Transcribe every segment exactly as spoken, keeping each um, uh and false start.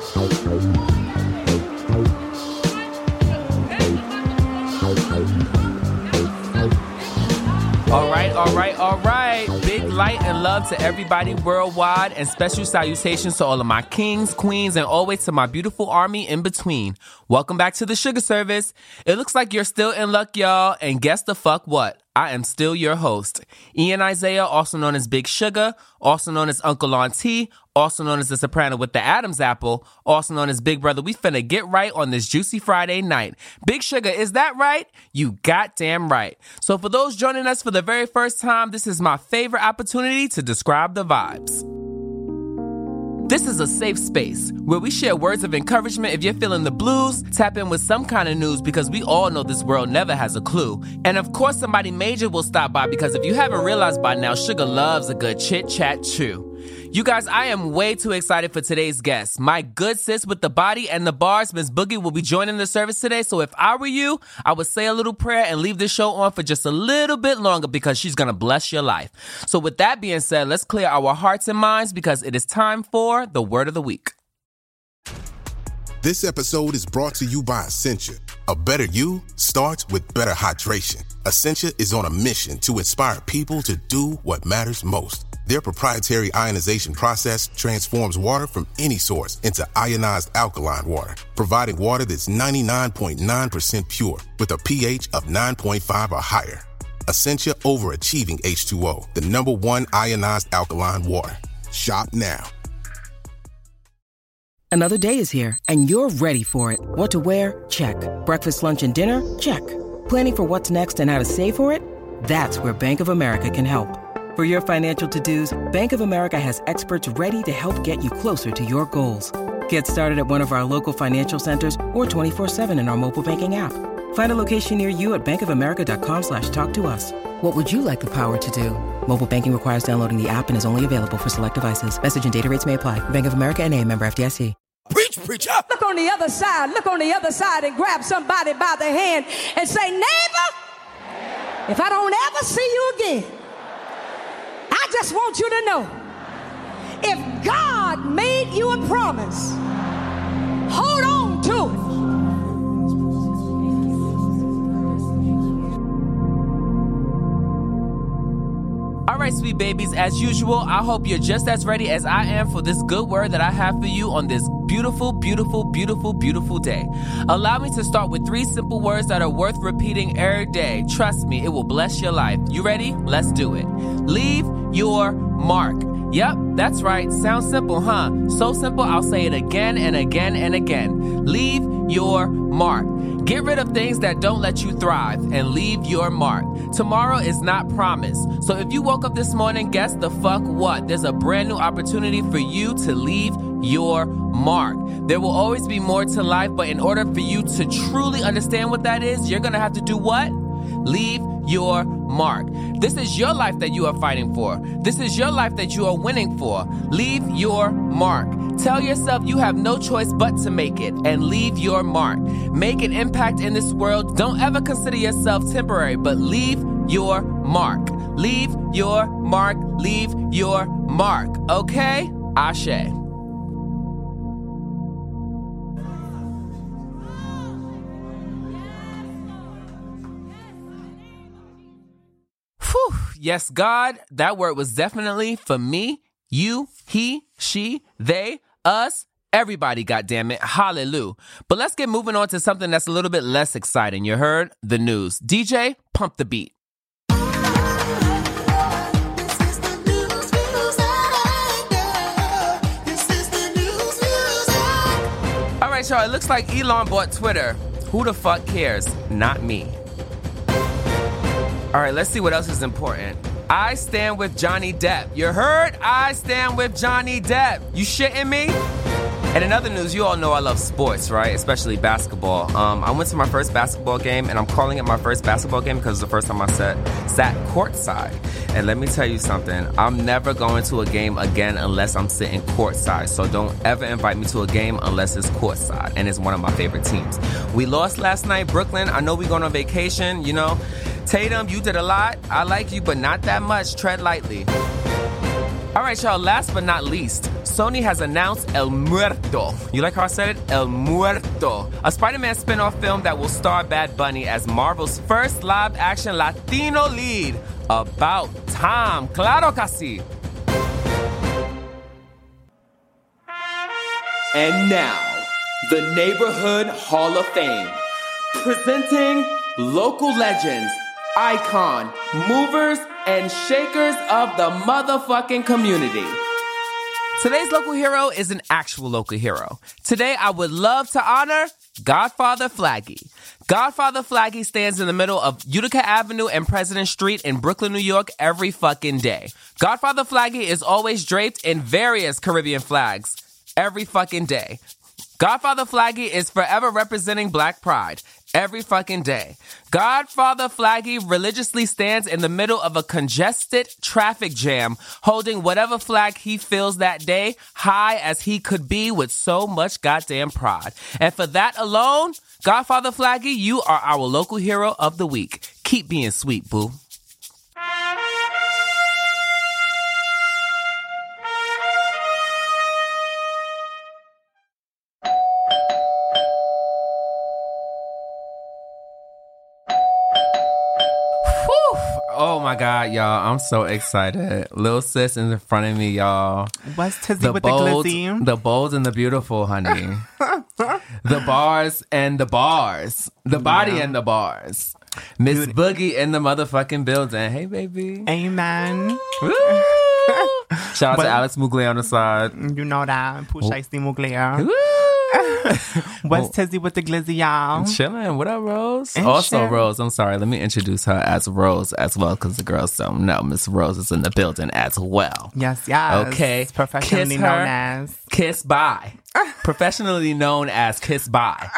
All right, all right, all right. Big light and love to everybody worldwide, and special salutations to all of my kings, queens, and always to my beautiful army in between. Welcome back to the Sugar Service. It looks like you're still in luck, y'all, and guess the fuck what? I am still your host, Ian Isaiah, also known as Big Sugar, also known as Uncle Auntie, also known as the soprano with the Adam's apple, also known as Big Brother. We finna get right on this juicy Friday night. Big Sugar, is that right? You goddamn right. So for those joining us for the very first time, this is my favorite opportunity to describe the vibes. This is a safe space where we share words of encouragement. If you're feeling the blues, tap in with some kind of news because we all know this world never has a clue. And of course, somebody major will stop by because if you haven't realized by now, Sugar loves a good chit-chat too. You guys, I am way too excited for today's guest. My good sis with the body and the bars, Miss Boogie, will be joining the service today. So if I were you, I would say a little prayer and leave this show on for just a little bit longer because she's going to bless your life. So with that being said, let's clear our hearts and minds because it is time for the Word of the Week. This episode is brought to you by Essentia. A better you starts with better hydration. Essentia is on a mission to inspire people to do what matters most. Their proprietary ionization process transforms water from any source into ionized alkaline water, providing water that's ninety-nine point nine percent pure with a pH of nine point five or higher. Essentia Overachieving H two O, the number one ionized alkaline water. Shop now. Another day is here, and you're ready for it. What to wear? Check. Breakfast, lunch, and dinner? Check. Planning for what's next and how to save for it? That's where Bank of America can help. For your financial to-dos, Bank of America has experts ready to help get you closer to your goals. Get started at one of our local financial centers or twenty-four seven in our mobile banking app. Find a location near you at bankofamerica.com slash talk to us. What would you like the power to do? Mobile banking requires downloading the app and is only available for select devices. Message and data rates may apply. Bank of America N A, member F D I C. Preach, preacher. Look on the other side. Look on the other side and grab somebody by the hand and say, neighbor, if I don't ever see you again, I just want you to know, if God made you a promise, hold on to it. All right, sweet babies, as usual, I hope you're just as ready as I am for this good word that I have for you on this beautiful, beautiful, beautiful, beautiful day. Allow me to start with three simple words that are worth repeating every day. Trust me, it will bless your life. You ready? Let's do it. Leave your mark. Yep, that's right. Sounds simple, huh? So simple, I'll say it again and again and again. Leave your mark. Get rid of things that don't let you thrive and leave your mark. Tomorrow is not promised. So if you woke up this morning, guess the fuck what? There's a brand new opportunity for you to leave your mark. There will always be more to life, but in order for you to truly understand what that is, you're gonna have to do what? Leave your mark. This is your life that you are fighting for. This is your life that you are winning for. Leave your mark. Tell yourself you have no choice but to make it and leave your mark. Make an impact in this world. Don't ever consider yourself temporary, but leave your mark. Leave your mark. Leave your mark. Okay? Ashe. Whew. Yes, God, that word was definitely for me, you, he, she, they, us, everybody, goddammit. Hallelujah. But let's get moving on to something that's a little bit less exciting. You heard? The news. D J, pump the beat. All right, y'all, it looks like Elon bought Twitter. Who the fuck cares? Not me. All right, let's see what else is important. I stand with Johnny Depp. You heard? I stand with Johnny Depp. You shitting me? And in other news, you all know I love sports, right? Especially basketball. Um, I went to my first basketball game, and I'm calling it my first basketball game because it's the first time I sat, sat courtside. And let me tell you something. I'm never going to a game again unless I'm sitting courtside. So don't ever invite me to a game unless it's courtside. And it's one of my favorite teams. We lost last night, Brooklyn. I know we're going on vacation, you know. Tatum, you did a lot. I like you, but not that much. Tread lightly. All right, y'all, last but not least, Sony has announced El Muerto. You like how I said it? El Muerto. A Spider-Man spin-off film that will star Bad Bunny as Marvel's first live-action Latino lead. About time. Claro que sí. And now, the Neighborhood Hall of Fame. Presenting local legends, icon, movers, and shakers of the motherfucking community. Today's local hero is an actual local hero. Today, I would love to honor Godfather Flaggy. Godfather Flaggy stands in the middle of Utica Avenue and President Street in Brooklyn, New York every fucking day. Godfather Flaggy is always draped in various Caribbean flags every fucking day. Godfather Flaggy is forever representing Black pride every fucking day. Godfather Flaggy religiously stands in the middle of a congested traffic jam, holding whatever flag he feels that day, high as he could be with so much goddamn pride. And for that alone, Godfather Flaggy, you are our local hero of the week. Keep being sweet, boo. Oh my God, y'all. I'm so excited. Lil Sis is in front of me, y'all. What's Tizzy the with bold, the glizzy? The bold and the beautiful, honey. The bars and the bars. The body yeah. and the bars. Miss Boogie in the motherfucking building. Hey, baby. Amen. Woo! Shout out but, to Alex Mugler on the side. You know that. Pusha Mugler. Woo! What's Tizzy with the glizzy, y'all? Chilling. What up, Rose? And also, shit. Rose, I'm sorry. Let me introduce her as Rose as well, because the girls don't know. Miss Rose is in the building as well. Yes, yes. Okay. Professionally Kiss known her. as... Kiss Bye. Professionally known as Kiss Bye.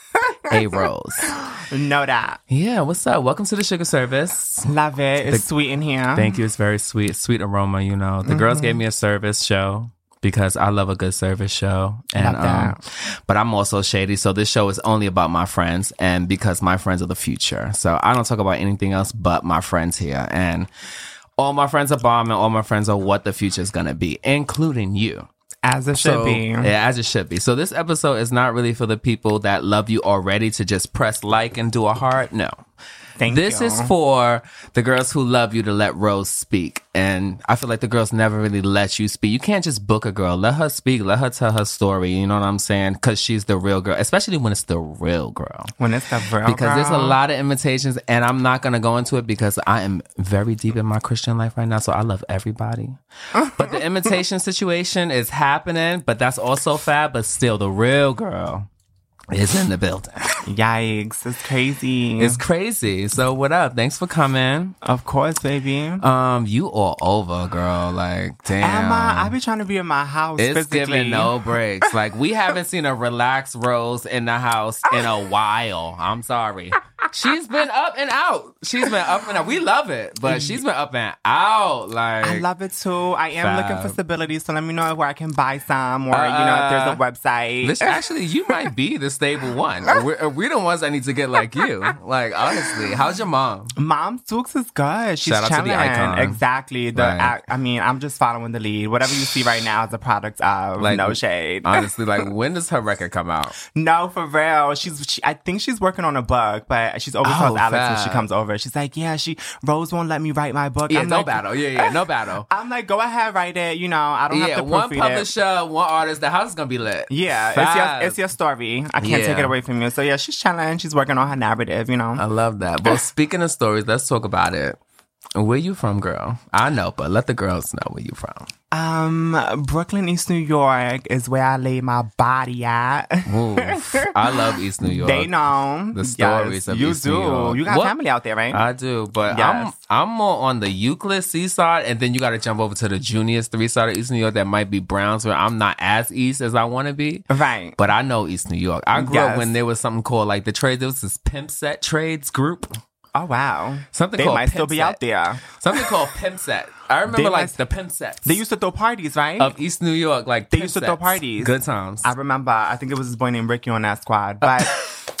A Rose. Know that. Yeah, what's up? Welcome to the Sugar Service. Love it. It's the, sweet in here. Thank you. It's very sweet. Sweet aroma, you know. The mm-hmm. girls gave me a service show. Because I love a good service show. And love that. um but I'm also shady, so this show is only about my friends and because my friends are the future. So I don't talk about anything else but my friends here. And all my friends are bomb and all my friends are what the future is gonna be, including you. As it should so, be. Yeah, as it should be. So this episode is not really for the people that love you already to just press like and do a heart. No. Thank this you. is for the girls who love you to let Rose speak. And I feel like the girls never really let you speak. You can't just book a girl. Let her speak. Let her tell her story. You know what I'm saying? Because she's the real girl. Especially when it's the real girl. When it's the real because girl. There's a lot of imitations. And I'm not going to go into it because I am very deep in my Christian life right now. So I love everybody. But the imitation situation is happening. But that's also fab. But still, the real girl is in the building. Yikes. It's crazy. It's crazy. So what up? Thanks for coming. Of course, baby. Um, you all over, girl. Like, damn. Am I? I be trying to be in my house It's physically. giving no breaks. Like, we haven't seen a relaxed Rose in the house in a while. I'm sorry. She's been up and out. She's been up and out. We love it, but she's been up and out. Like, I love it too. I am fab. looking for stability, so let me know where I can buy some, or uh, you know, if there's a website. This, actually, you might be the stable one. We're, we're the ones that need to get like you. Like, honestly, how's your mom? Mom Stooks is good. She's Shout out chilling. to the icon. Exactly. The Right. I, I mean, I'm just following the lead. Whatever you see right now is a product of Like, no shade. Honestly, like, when does her record come out? No, for real. She's. She, I think she's working on a book, but she's always Oh, tells Alex fab. when she comes over. She's like, yeah, she Rose won't let me write my book. Yeah, I'm no like, battle. Yeah, yeah, no battle. I'm like, go ahead, write it. You know, I don't Yeah, have to one proofread it. publisher, one artist. The house is gonna be lit. Yeah, Fab. it's your, it's your story. I can't Yeah. take it away from you. So yeah, she's chilling. She's working on her narrative, you know. I love that. Well, speaking of stories, let's talk about it. Where you from, girl? I know, but let the girls know where you from. Um, Brooklyn, East New York is where I lay my body at. Oof. I love East New York. They know the stories yes, of you East do. New York. You got What? family out there, right? I do, but Yes. I'm I'm more on the Euclid seaside, and then you got to jump over to the Junius three side of East New York. That might be Brownsville. I'm not as east as I want to be, Right. but I know East New York. I grew Yes. up when there was something called like the trade. There was this Pimp Set Trades group. Oh wow. Something they called might still Pimp be Set. out there. Something called Pimp Set. I remember They like must- the Pimp Sets. They used to throw parties, right? of East New York, like They Pimp used to throw Sets. parties. Good times. I remember. I think it was this boy named Ricky on that squad, but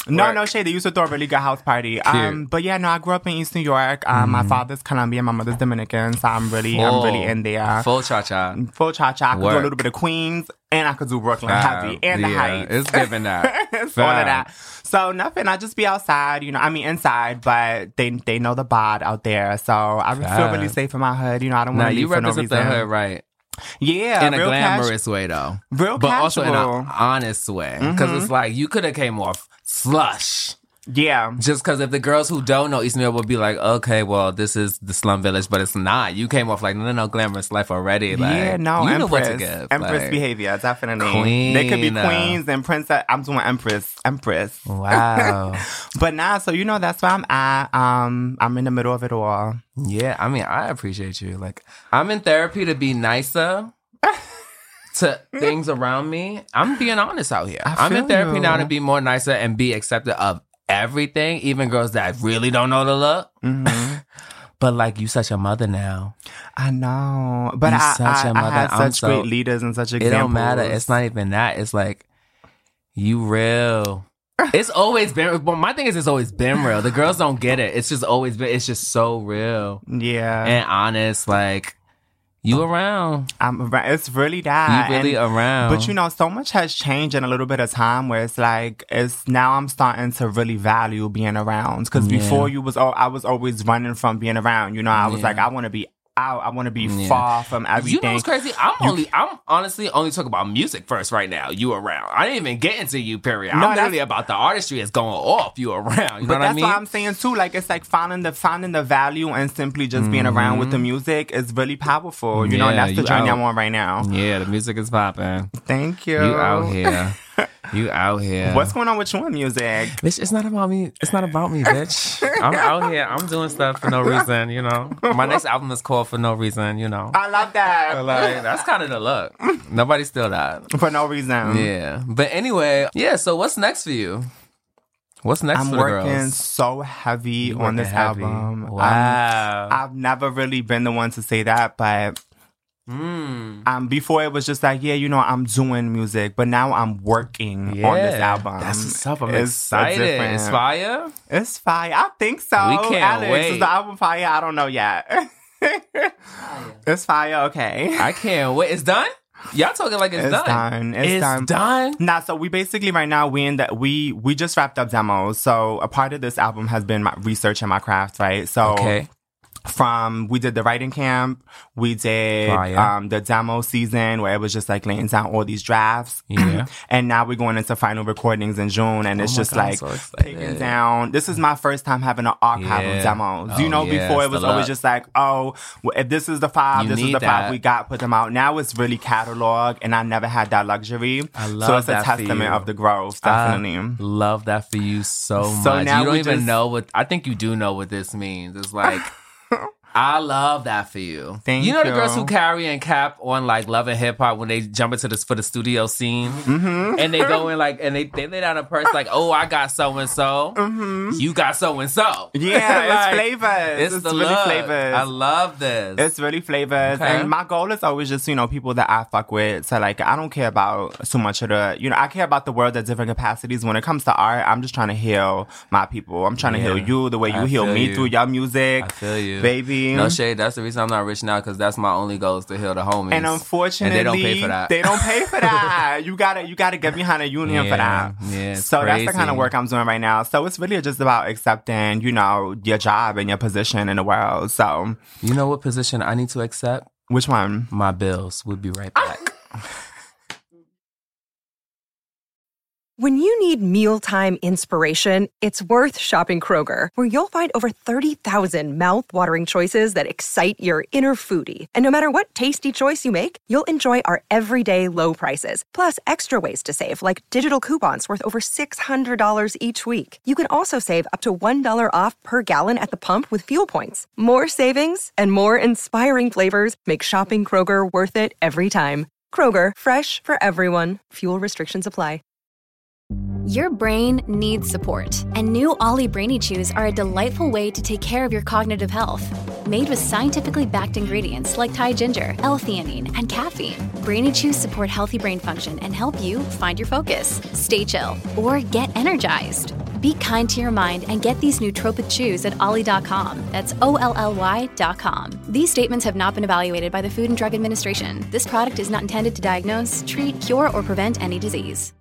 No, Work. no shade. They used to throw a really good house party. Um, but yeah, no, I grew up in East New York. Um, mm. My father's Colombian, my mother's Dominican, so I'm really, Full. I'm really in there. Full cha-cha. Full cha-cha. I could Work. do a little bit of Queens, and I could do Brooklyn Wow. heavy, and the Yeah, Heights. it's giving that. It's all of that. So nothing. I just be outside, you know. I mean, inside, but they they know the bod out there, so I Wow. feel really safe in my hood. You know, I don't Now, want to you leave for no represent reason. the hood, right? Yeah, In a real glamorous cash- way, though. real But also in casual. an honest way. Because Mhm. it's like, you could have came off slush. Yeah. Just because if the girls who don't know East New York would be like, okay, well, this is the slum village, but it's not. You came off like, no, no, no, glamorous life already. Like, yeah, no, you Empress. know what to give. Empress like, behavior, definitely. Queen. They could be queens and princess. I'm doing Empress. Empress. Wow. But nah, so you know, that's where I'm at. Um, I'm in the middle of it all. Yeah, I mean, I appreciate you. Like, I'm in therapy to be nicer to things around me. I'm being honest out here. I I'm in feel therapy you. now to be more nicer and be accepted of everything, even girls that really don't know the look. Mm-hmm. But like, you such a mother now. I know, but You I, such I, a I mother. had I'm such so- great leaders and such examples. It don't matter. It's not even that. It's like, you real. It's always been, well, my thing is it's always been real. The girls don't get it. It's just always been, it's just so real Yeah, and honest. Like, you around. I'm around. It's really that. You really And- around. But you know, so much has changed in a little bit of time where it's like, it's now I'm starting to really value being around. Because Yeah. before you was, oh, I was always running from being around. You know, I was Yeah. like, I want to be out. I want to be Yeah. far from everything. You know what's crazy? I'm only, I'm honestly only talking about music first right now. You around. I didn't even get into you, period. No, I'm literally that's- about the artistry that's going off. You around. You know But what I that's mean? what I'm saying too. Like, it's like finding the finding the value and simply just being around with the music is really powerful. You know, and Yeah, that's the you journey out. I'm on right now. Yeah, the music is popping. Thank you. You out here. You out here. What's going on with you in music? Bitch, it's not about me. It's not about me, bitch. I'm out here. I'm doing stuff for no reason, you know. My next album is called For No Reason, you know. I love that. Like, that's kind of the look. Nobody steal that. For no reason. Yeah. But anyway, yeah, so what's next for you? What's next I'm for the working girls? so heavy You on working this heavy. album. Wow. Um, I've never really been the one to say that, but Mm. um, before it was just like, yeah, you know, I'm doing music, but now I'm working Yeah. on this album. That's what's up. I'm It's a excited. different- It's fire. It's fire. I think so. We can't Alex, wait. Is the album fire? I don't know yet. It's fire. Okay. I can't wait. It's done? Y'all talking like it's, It's done. done. It's done. done. Nah, so we basically right now we in that we we just wrapped up demos. So a part of this album has been my research and my craft, right? So Okay. from we did the writing camp, we did Fire. um the demo season where it was just like laying down all these drafts. Yeah. And now we're going into final recordings in June, and it's Oh my just God, I'm like so excited. taking down. This is my first time having an archive Yeah. of demos. You Oh, know, yeah, before it it's was the always luck. just like, oh, well, if this is the five, You this is need the five that. we got, put them out. Now it's really catalog, and I never had that luxury. I so love it's a that for testament you. of the growth, I definitely. love that for you so, So much. now You don't we even just- know what, I think you do know what this means. It's like, I love that for you. Thank you know the you. girls who carry and cap on like Love and Hip Hop when they jump into this for the studio scene, Mm-hmm. and they go in like and they they lay down a purse like, oh, I got so and so, you got so and so. Mm-hmm. Yeah, it's flavors. It's, It's the really look. flavors. I love this. It's really flavors. Okay. And my goal is always just, you know, people that I fuck with. So, like, I don't care about so much of the, you know, I care about the world at different capacities. When it comes to art, I'm just trying to heal my people. I'm trying to Yeah. heal you the way you I heal feel me you. through your music. I feel you, Baby. No shade. That's the reason I'm not rich now because that's my only goal is to heal the homies. And unfortunately, and they don't pay for that. They don't pay for that. you gotta, you gotta get behind a union Yeah, for that. yeah, it's so that's the crazy. kind of work I'm doing right now. So it's really just about accepting, you know, your job and your position in the world. So You know what position I need to accept? which one? My bills. We'll be right back. When you need mealtime inspiration, it's worth shopping Kroger, where you'll find over thirty thousand mouth-watering choices that excite your inner foodie. And no matter what tasty choice you make, you'll enjoy our everyday low prices, plus extra ways to save, like digital coupons worth over six hundred dollars each week. You can also save up to one dollar off per gallon at the pump with fuel points. More savings and more inspiring flavors make shopping Kroger worth it every time. Kroger, fresh for everyone. Fuel restrictions apply. Your brain needs support, and new Ollie Brainy Chews are a delightful way to take care of your cognitive health. Made with scientifically backed ingredients like Thai ginger, L-theanine, and caffeine, Brainy Chews support healthy brain function and help you find your focus, stay chill, or get energized. Be kind to your mind and get these nootropic chews at olly dot com. That's O L L Y dot com. These statements have not been evaluated by the Food and Drug Administration. This product is not intended to diagnose, treat, cure, or prevent any disease.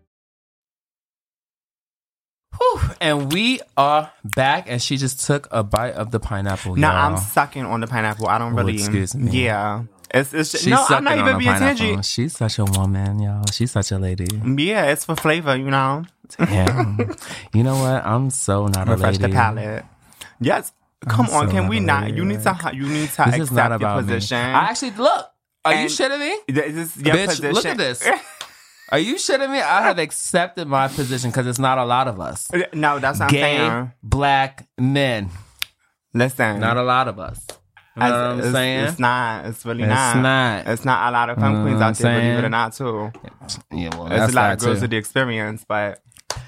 Whew. And we are back, and she just took a bite of the pineapple. No, y'all. I'm sucking on the pineapple. I don't really. Ooh, excuse me. Yeah. It's, it's just, She's no, I'm sucking not on even the being pineapple. stingy. She's such a woman, y'all. She's such a lady. Yeah, it's for flavor, you know. Damn. You know what? I'm so not Refresh a lady. the palate. Yes. Come I'm on, so can not we a not? lady. You need to. You need to This accept is not your about position. me. I actually look. Are you And shitting me? This is your Bitch, position. look at this. Are you shitting me? I have accepted my position because it's not a lot of us. No, that's not Gay saying. black men. Listen, Not a lot of us. You know what I'm it's, saying? It's not. It's really It's not. not. It's not a lot of femme You know queens what I'm out there, believe it saying? or not, too. Yeah, well, There's that's a lot that of girls too. with the experience, but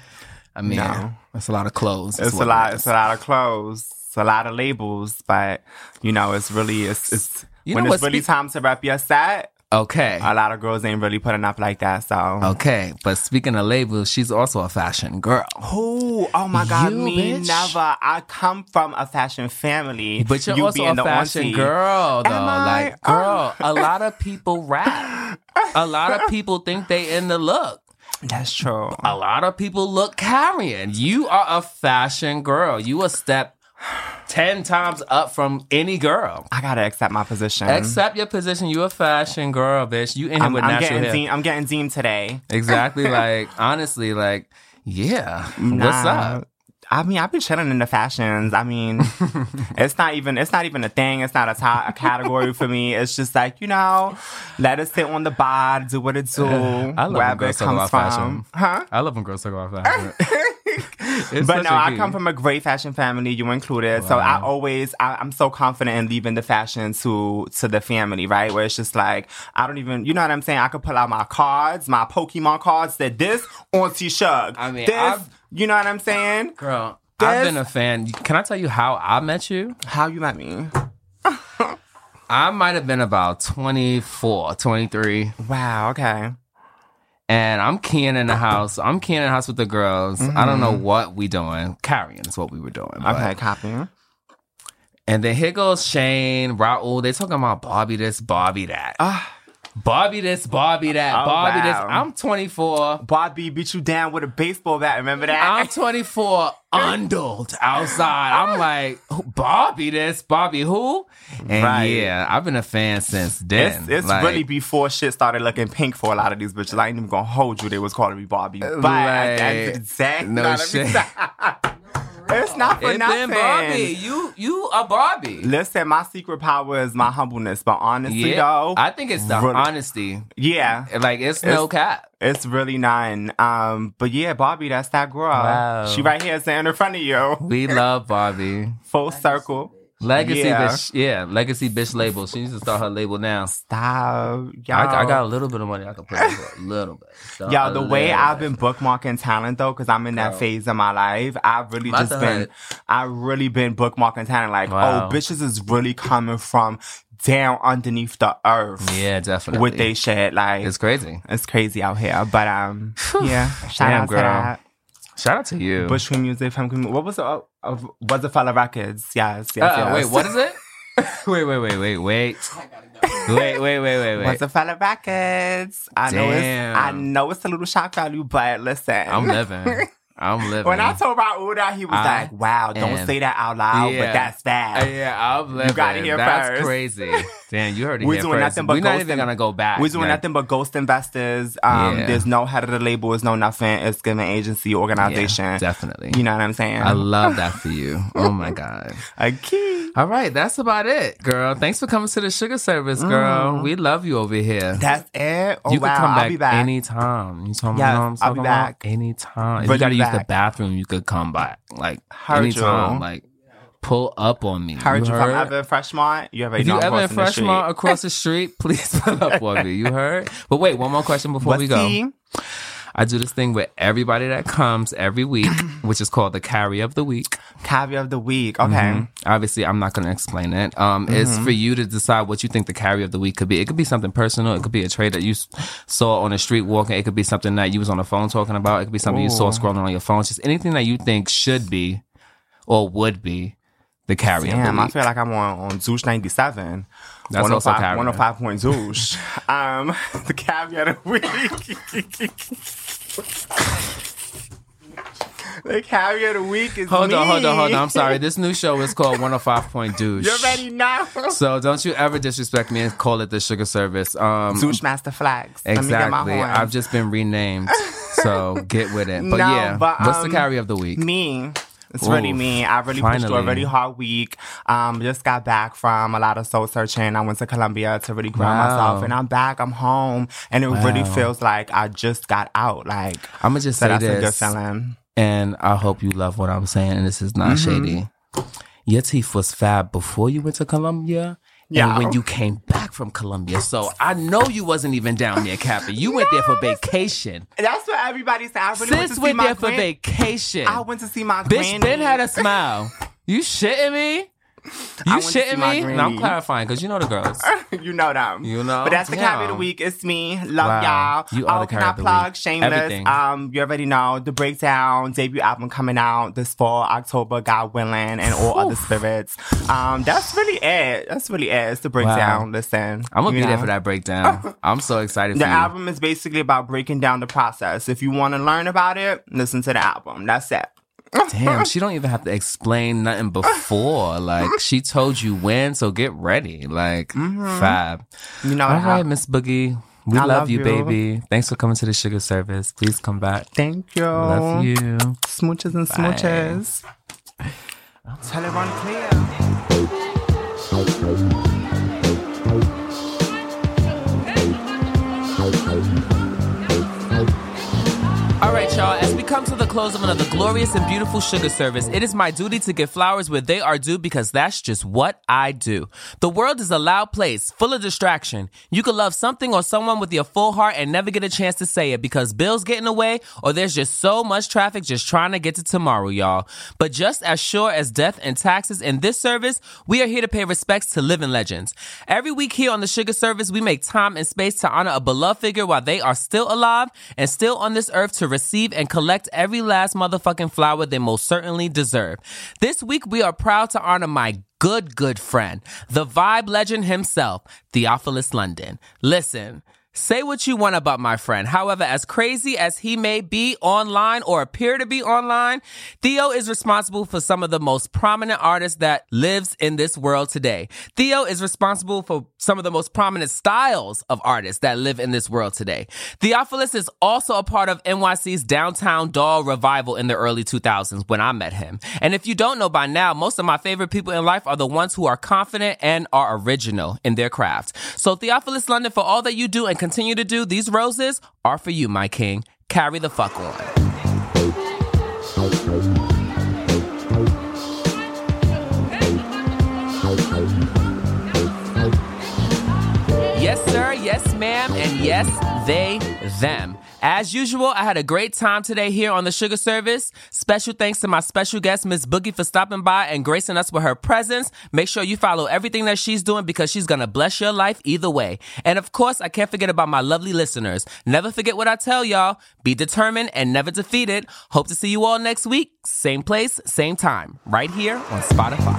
I mean, No. it's a lot of clothes. is it's a what lot. it It's is. a lot of clothes. It's a lot of labels, but you know, it's really it's it's You when know it's what, really spe- time to rep your set. Okay. A lot of girls ain't really putting up like that. So Okay. But speaking of labels, she's also a fashion girl. Who? Oh my God, You, me bitch. never. I come from a fashion family. But you're You also being a the fashion auntie. girl, though. Am I? Like, girl, a lot of people rap. A lot of people think they in the look. That's true. A lot of people look carrying. You are a fashion girl. You a step ten times up from any girl. I gotta accept my position. Accept your position. You a fashion girl, bitch. You in here I'm, with I'm natural getting hair. Deem, I'm getting Deem today. Exactly. Like, honestly, like, yeah. What's Nah. up? I mean, I've been chilling in the fashions. I mean, it's not even it's not even a thing. It's not a, t- a category for me. It's just like, you know, let it sit on the bod, do what it do, I love when wherever girls it talk comes about from. fashion. Huh? I love when girls talk about fashion. It's But such no, a I key. come from a great fashion family, you included. So I always, I, I'm so confident in leaving the fashion to to the family, right? Where it's just like, I don't even, you know what I'm saying? I could pull out my cards, my Pokemon cards, that this Auntie Shug. I mean, this, I've- you know what I'm saying? Girl, There's- I've been a fan. Can I tell you how I met you? How you met me? I might have been about twenty-four, twenty-three. Wow, okay. And I'm keying in the house. I'm keying in the house with the girls. I don't know what we doing. Carrying is what we were doing. but- Okay, copy. And then here goes Shane, Raul. They talking about Bobby this, Bobby that. Ah. Bobby this, Bobby that, Oh, Bobby wow. this. I'm twenty-four. Bobby beat you down with a baseball bat, remember that? I'm twenty-four, undled outside. I'm like, Bobby this, Bobby who? And Right. yeah, I've been a fan since then. It's, it's Like, really before shit started looking pink for a lot of these bitches. I ain't even gonna hold you. They was calling me Bobby. But Like, at the end of the day, no you know what I shit. mean? It's not for It's nothing. been Bobby. You, you a Barbie. Listen, my secret power is my humbleness. But honestly, Yeah, though, I think it's the really- honesty. yeah, Like, it's no It's- cap. it's really none. Um, but yeah, Bobby, that's that girl. Wow. She right here sitting in front of you, We love Bobby. full circle. Legacy Yeah. bitch, yeah, Legacy bitch label. She needs to start her label now. Stop, y'all. I, I got a little bit of money I can put in for a little bit. So Yo, a the way little I've bit. been bookmarking talent though, because I'm in that Girl. phase of my life, I've really My just thought- been, I really been bookmarking talent. Like, Wow. oh, bitches is really coming from down underneath the earth. Yeah, definitely. With they shit, like It's crazy. it's crazy out here. But um, yeah, shout Damn, out girl. to that. Shout out to you. Bush Queen Music, Femme Queen. What was it? Uh, uh, was it Fella Records? Yes, yes, Uh, yes. Wait, what is it? wait, wait, wait, wait, wait. Wait, wait, wait, wait, wait. Was it Fella Records? I know Damn. it's I know it's a little shock value, but listen, I'm living. I'm living. When I told Raul that, he was I like, wow, don't am- say that out loud, Yeah. but that's Uh, bad. yeah, I'm living. got it here That's first. crazy. Damn, you heard it We're here doing first. nothing but We're not ghost even in- gonna go back. We're doing Like, nothing but ghost investors. Um, Yeah. There's no head of the label. It's no nothing. It's giving agency organization. Yeah, definitely. You know what I'm saying? I love that for you. Oh my god. Okay. All right, that's about it, girl. Thanks for coming to the sugar service, girl. We love you over here. That's it. Oh, you wow. can come I'll back, be back. anytime. You talking Yes, about what I'm I'll talking be about? back. Anytime. If Really you gotta use back. the bathroom, you could come back. Like Heard anytime. you. Like pull up on me. Heard you, you from heard? ever in Freshmont? You already If you know I'm ever in crossing the street. Freshmont across the street, please pull up on me. You heard? But wait, one more question before we go. What's I do this thing with everybody that comes every week, which is called the Carry of the Week. Carry of the Week. Okay. Mm-hmm. Obviously, I'm not going to explain it. Um, mm-hmm. It's for you to decide what you think the carry of the week could be. It could be something personal. It could be a trade that you saw on the street walking. It could be something that you was on the phone talking about. It could be something Ooh. you saw scrolling on your phone. It's just anything that you think should be or would be the carry Damn, of the week. I feel like I'm on, on Zoosh ninety-seven. That's also carry. one oh five point Zoosh. um, the carry of the week. The carry of the week is Hold me. on, hold on, hold on. I'm sorry. This new show is called one oh five point Douche. You already know. So don't you ever disrespect me and call it the Sugar Service. Um, Zoosh Master Flags. Exactly. I've just been renamed. So get with it. But no, yeah, but, um, what's the carry of the week? Me. It's Oof, really me. I really finally. pushed through a really hard week. Um, just got back from a lot of soul searching. I went to Colombia to really ground wow. myself, and I'm back. I'm home, and it wow. really feels like I just got out. Like I'm gonna just so say that's this, a good feeling. And I hope you love what I'm saying. And this is not mm-hmm. shady. Your teeth was fab before you went to Colombia. Yeah. And when you came back from Colombia. So I know you wasn't even down there, Cappy. You went there for vacation. That's what everybody said. I really Sis went to see went my there gran- for vacation. I went to see my Bitch granny. Ben had a smile. You shitting me? You shitting me? No, I'm clarifying because you know the girls. You know them. You know? But that's the yeah. carry of the week. It's me. Love wow. y'all. You are oh, the can carry I of the plug week. Shameless? Everything. Um, you already know the Breakdown debut album coming out this fall, October, God willing, and all other spirits. Um, that's really it. That's really it. It's the Breakdown. Wow. Listen, I'm gonna be know? there for that breakdown. I'm so excited. The for you. album is basically about breaking down the process. If you want to learn about it, listen to the album. That's it. Damn, she don't even have to explain nothing before. Like, she told you when, so get ready. Like, mm-hmm. fab. You know, all right, Miss Boogie. We love, love you, you, baby. Thanks for coming to the Sugar Service. Please come back. Thank you. Love you. Smooches and Bye. smooches. Tell it on clear. All right, y'all, as we come to the close of another glorious and beautiful Sugar Service, it is my duty to give flowers where they are due because that's just what I do. The world is a loud place, full of distraction. You could love something or someone with your full heart and never get a chance to say it because bills get in the way or there's just so much traffic just trying to get to tomorrow, y'all. But just as sure as death and taxes in this service, we are here to pay respects to living legends. Every week here on the Sugar Service, we make time and space to honor a beloved figure while they are still alive and still on this earth to receive and collect every last motherfucking flower they most certainly deserve. This week, we are proud to honor my good, good friend, the vibe legend himself, Theophilus London. Listen, say what you want about my friend. However, as crazy as he may be online or appear to be online, Theo is responsible for some of the most prominent artists that lives in this world today. Theo is responsible for some of the most prominent styles of artists that live in this world today. Theophilus is also a part of N Y C's Downtown Doll revival in the early two thousands when I met him. And if you don't know by now, most of my favorite people in life are the ones who are confident and are original in their craft. So Theophilus London, for all that you do and continue to do, these roses are for you, my king. Carry the fuck on. Yes, sir. Yes, ma'am. And yes, they, them. As usual, I had a great time today here on the Sugar Service. Special thanks to my special guest, Miss Boogie, for stopping by and gracing us with her presence. Make sure you follow everything that she's doing because she's going to bless your life either way. And of course, I can't forget about my lovely listeners. Never forget what I tell y'all. Be determined and never defeated. Hope to see you all next week. Same place, same time. Right here on Spotify.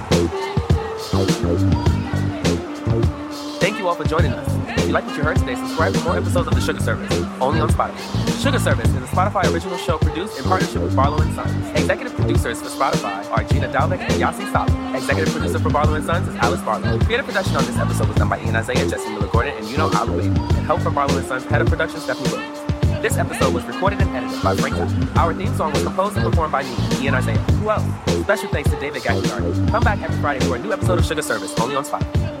Thank you all for joining us. If you like what you heard today, subscribe for more episodes of The Sugar Service, only on Spotify. Sugar Service is a Spotify original show produced in partnership with Barlow and Sons. Executive producers for Spotify are Gina Dalbeck and Yasi Sala. Executive producer for Barlow and Sons is Alice Barlow. Creative production on this episode was done by Ian Isaiah, Jesse Miller-Gordon, and Yuno Aluway, and help from Barlow and Sons head of production, Stephanie Williams. This episode was recorded and edited by Frank Tucker. Our theme song was composed and performed by me, Ian Isaiah. Who else? Special thanks to David Gagliardi. Come back every Friday for a new episode of Sugar Service, only on Spotify.